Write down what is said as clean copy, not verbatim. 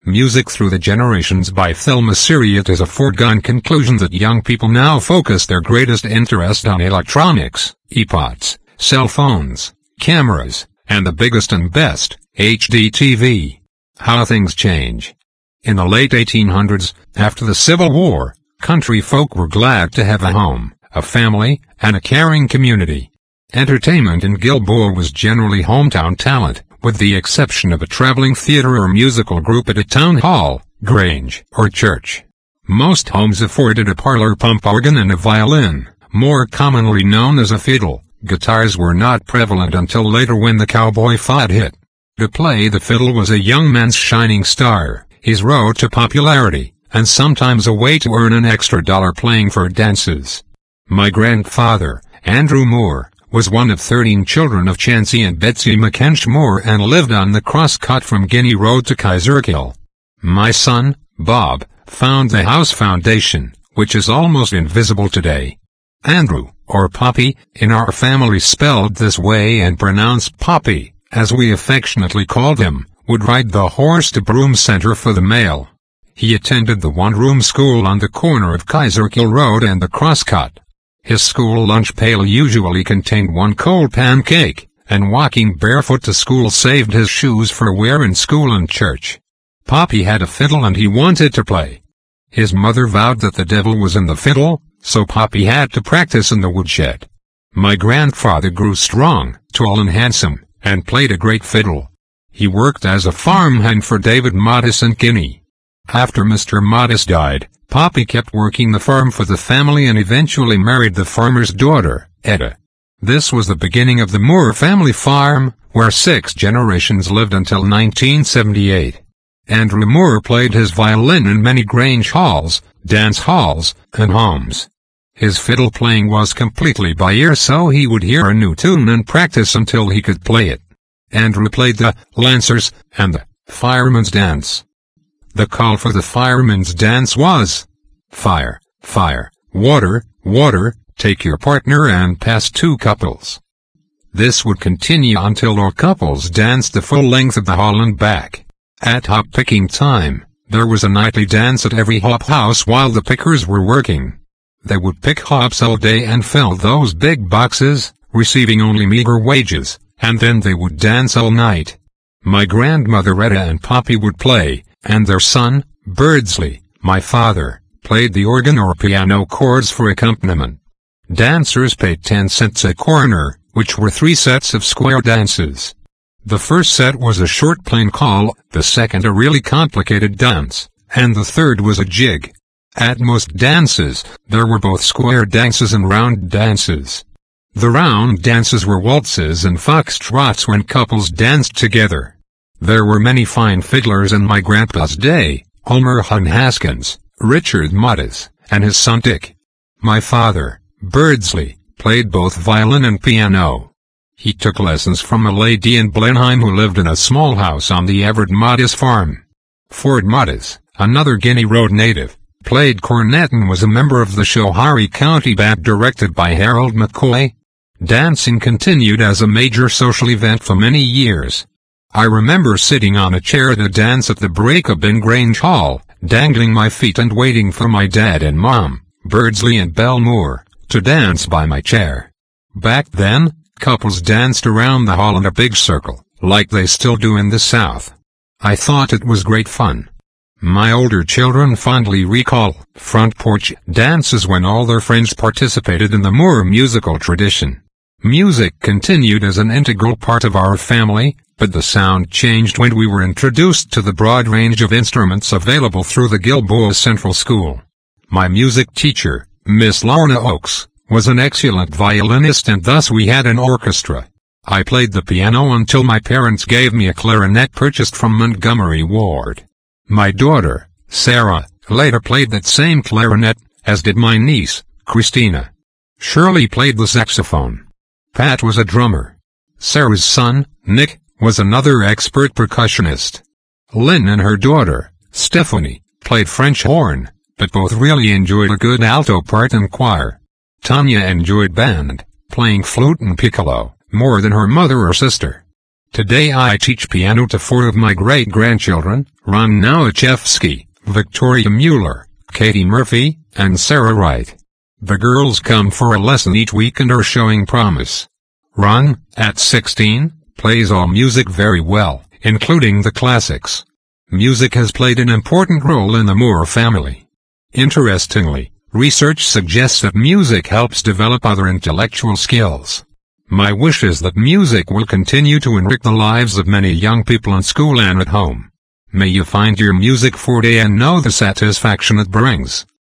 Music Through the Generations by Thelma Siri. It is a foregone conclusion that young people now focus their greatest interest on electronics, iPods, cell phones, cameras, and the biggest and best, HD TV. How things change. In the late 1800s, after the Civil War, country folk were glad to have a home, a family, and a caring community. Entertainment in Gilboa was generally hometown talent, with the exception of a traveling theater or musical group at a town hall, grange, or church. Most homes afforded a parlor pump organ and a violin, more commonly known as a fiddle. Guitars were not prevalent until later when the cowboy fad hit. To play the fiddle was a young man's shining star, his road to popularity, and sometimes a way to earn an extra dollar playing for dances. My grandfather, Andrew Moore, was one of 13 children of Chancey and Betsy McKench Moore and lived on the crosscut from Guinea Road to Kaiserkill. My son, Bob, found the house foundation, which is almost invisible today. Andrew, or Poppy, in our family spelled this way and pronounced Poppy, as we affectionately called him, would ride the horse to Broome Center for the mail. He attended the one-room school on the corner of Kaiserkill Road and the crosscut. His school lunch pail usually contained one cold pancake, and walking barefoot to school saved his shoes for wear in school and church. Poppy had a fiddle and he wanted to play. His mother vowed that the devil was in the fiddle, so Poppy had to practice in the woodshed. My grandfather grew strong, tall and handsome, and played a great fiddle. He worked as a farmhand for David Modis in Guinea. After Mr. Modis died, Poppy kept working the farm for the family and eventually married the farmer's daughter, Etta. This was the beginning of the Moore family farm, where 6 generations lived until 1978. Andrew Moore played his violin in many grange halls, dance halls, and homes. His fiddle playing was completely by ear, so he would hear a new tune and practice until he could play it. Andrew played the Lancers and the Fireman's Dance. The call for the Fireman's Dance was, "Fire, fire, water, water, take your partner and pass 2 couples." This would continue until all couples danced the full length of the hall and back. At hop picking time, there was a nightly dance at every hop house while the pickers were working. They would pick hops all day and fill those big boxes, receiving only meager wages, and then they would dance all night. My grandmother Etta and Poppy would play, and their son, Birdsley, my father, played the organ or piano chords for accompaniment. Dancers paid 10 cents a corner, which were 3 sets of square dances. The first set was a short plain call, the second a really complicated dance, and the third was a jig. At most dances, there were both square dances and round dances. The round dances were waltzes and foxtrots when couples danced together. There were many fine fiddlers in my grandpa's day, Elmer Hun Haskins, Richard Modis, and his son Dick. My father, Birdsley, played both violin and piano. He took lessons from a lady in Blenheim who lived in a small house on the Everett Modis farm. Ford Modis, another Guinea Road native, played cornet and was a member of the Schoharie County Band directed by Harold McCoy. Dancing continued as a major social event for many years. I remember sitting on a chair at a dance at the break-up in Grange Hall, dangling my feet and waiting for my dad and mom, Birdsley and Belle Moore, to dance by my chair. Back then, couples danced around the hall in a big circle, like they still do in the South. I thought it was great fun. My older children fondly recall front porch dances when all their friends participated in the Moore musical tradition. Music continued as an integral part of our family, but the sound changed when we were introduced to the broad range of instruments available through the Gilboa Central School. My music teacher, Miss Lorna Oakes, was an excellent violinist and thus we had an orchestra. I played the piano until my parents gave me a clarinet purchased from Montgomery Ward. My daughter, Sarah, later played that same clarinet, as did my niece, Christina. Shirley played the saxophone. Pat was a drummer. Sarah's son, Nick, was another expert percussionist. Lynn and her daughter, Stephanie, played French horn, but both really enjoyed a good alto part in choir. Tanya enjoyed band, playing flute and piccolo, more than her mother or sister. Today I teach piano to 4 of my great-grandchildren, Ron Nowachevsky, Victoria Mueller, Katie Murphy, and Sarah Wright. The girls come for a lesson each week and are showing promise. Ron, at 16, plays all music very well, including the classics. Music has played an important role in the Moore family. Interestingly, research suggests that music helps develop other intellectual skills. My wish is that music will continue to enrich the lives of many young people in school and at home. May you find your music forte and know the satisfaction it brings.